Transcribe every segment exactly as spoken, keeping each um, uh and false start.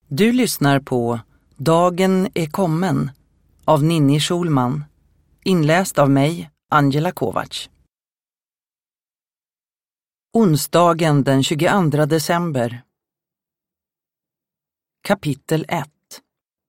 Du lyssnar på Dagen är kommen av Ninni Schulman, inläst av mig, Angela Kovacs. Onsdagen den tjugoandra december. Kapitel ett.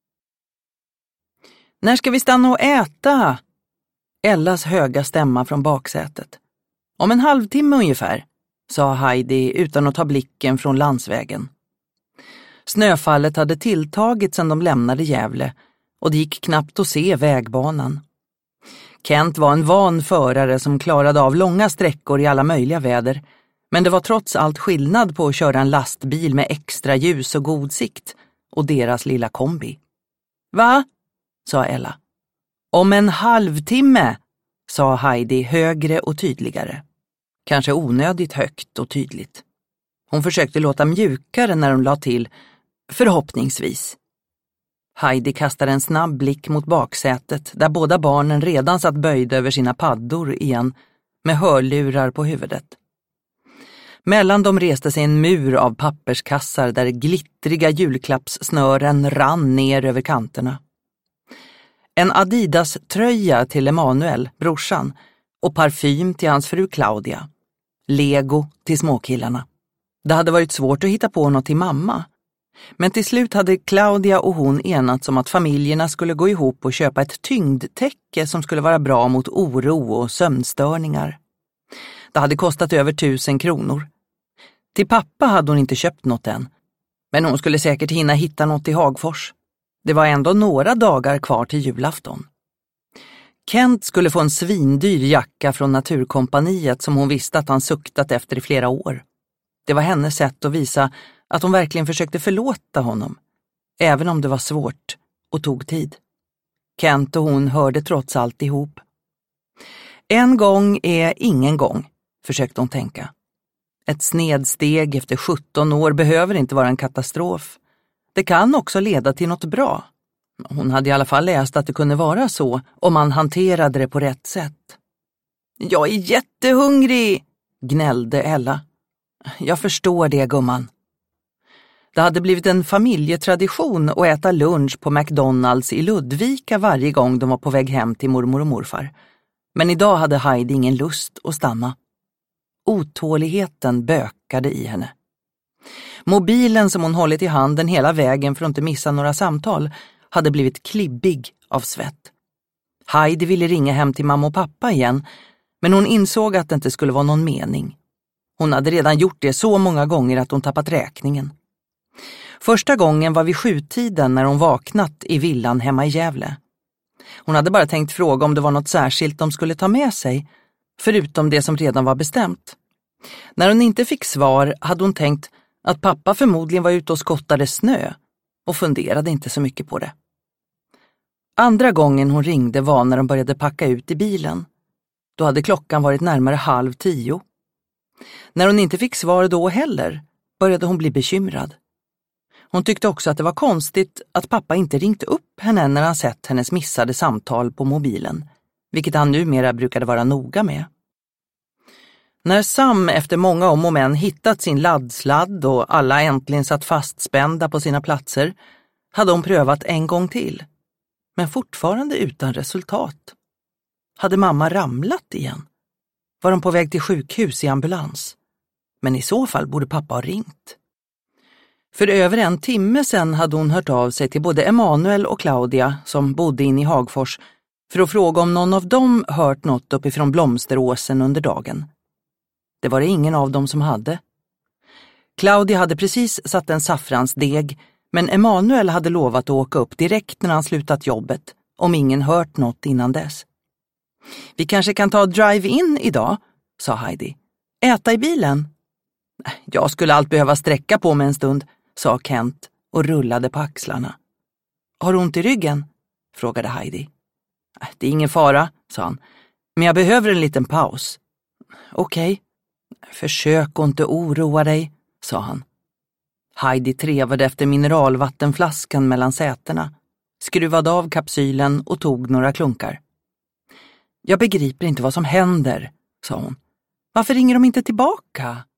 När ska vi stanna och äta? Ellas höga stämma från baksätet. Om en halvtimme ungefär, sa Heidi utan att ta blicken från landsvägen. Snöfallet hade tilltagit sedan de lämnade Gävle och det gick knappt att se vägbanan. Kent var en van förare som klarade av långa sträckor i alla möjliga väder, men det var trots allt skillnad på att köra en lastbil med extra ljus och god sikt och deras lilla kombi. Va? Sa Ella. Om en halvtimme, sa Heidi högre och tydligare. Kanske onödigt högt och tydligt. Hon försökte låta mjukare när hon la till, förhoppningsvis. Heidi kastade en snabb blick mot baksätet där båda barnen redan satt böjda över sina paddor igen med hörlurar på huvudet. Mellan dem reste sig en mur av papperskassar där glittriga julklappssnören rann ner över kanterna. En Adidas-tröja till Emanuel, brorsan, och parfym till hans fru Claudia. Lego till småkillarna. Det hade varit svårt att hitta på något till mamma. Men till slut hade Claudia och hon enats om att familjerna skulle gå ihop och köpa ett tyngdtäcke som skulle vara bra mot oro och sömnstörningar. Det hade kostat över tusen kronor. Till pappa hade hon inte köpt något än. Men hon skulle säkert hinna hitta något i Hagfors. Det var ändå några dagar kvar till julafton. Kent skulle få en svindyr jacka från Naturkompaniet som hon visste att han suktat efter i flera år. Det var hennes sätt att visa att hon verkligen försökte förlåta honom, även om det var svårt och tog tid. Kent och hon hörde trots allt ihop. En gång är ingen gång, försökte hon tänka. Ett snedsteg efter sjutton år behöver inte vara en katastrof. Det kan också leda till något bra. Hon hade i alla fall läst att det kunde vara så om man hanterade det på rätt sätt. Jag är jättehungrig, gnällde Ella. Jag förstår det, gumman. Det hade blivit en familjetradition att äta lunch på McDonalds i Ludvika varje gång de var på väg hem till mormor och morfar. Men idag hade Heidi ingen lust att stanna. Otåligheten bökade i henne. Mobilen som hon hållit i handen hela vägen för att inte missa några samtal hade blivit klibbig av svett. Heidi ville ringa hem till mamma och pappa igen, men hon insåg att det inte skulle vara någon mening. Hon hade redan gjort det så många gånger att hon tappat räkningen. Första gången var vid sjutiden när hon vaknat i villan hemma i Gävle. Hon hade bara tänkt fråga om det var något särskilt de skulle ta med sig, förutom det som redan var bestämt. När hon inte fick svar hade hon tänkt att pappa förmodligen var ute och skottade snö och funderade inte så mycket på det. Andra gången hon ringde var när de började packa ut i bilen. Då hade klockan varit närmare halv tio. När hon inte fick svar då heller började hon bli bekymrad. Hon tyckte också att det var konstigt att pappa inte ringt upp henne när han sett hennes missade samtal på mobilen, vilket han numera brukade vara noga med. När Sam efter många om och men hittat sin laddsladd och alla äntligen satt fastspända på sina platser hade hon prövat en gång till, men fortfarande utan resultat. Hade mamma ramlat igen? Var de på väg till sjukhus i ambulans? Men i så fall borde pappa ha ringt. För över en timme sedan hade hon hört av sig till både Emanuel och Claudia som bodde inne i Hagfors för att fråga om någon av dem hört något uppifrån Blomsteråsen under dagen. Det var det ingen av dem som hade. Claudia hade precis satt en saffransdeg, men Emanuel hade lovat att åka upp direkt när han slutat jobbet, om ingen hört något innan dess. Vi kanske kan ta drive-in idag, sa Heidi. Äta i bilen? Jag skulle allt behöva sträcka på mig en stund, sa Kent och rullade på axlarna. Har du ont i ryggen? Frågade Heidi. Det är ingen fara, sa han. Men jag behöver en liten paus. Okej. Okay. Försök att inte oroa dig, sa han. Heidi trevade efter mineralvattenflaskan mellan sätena, skruvade av kapsylen och tog några klunkar. Jag begriper inte vad som händer, sa hon. Varför ringer de inte tillbaka?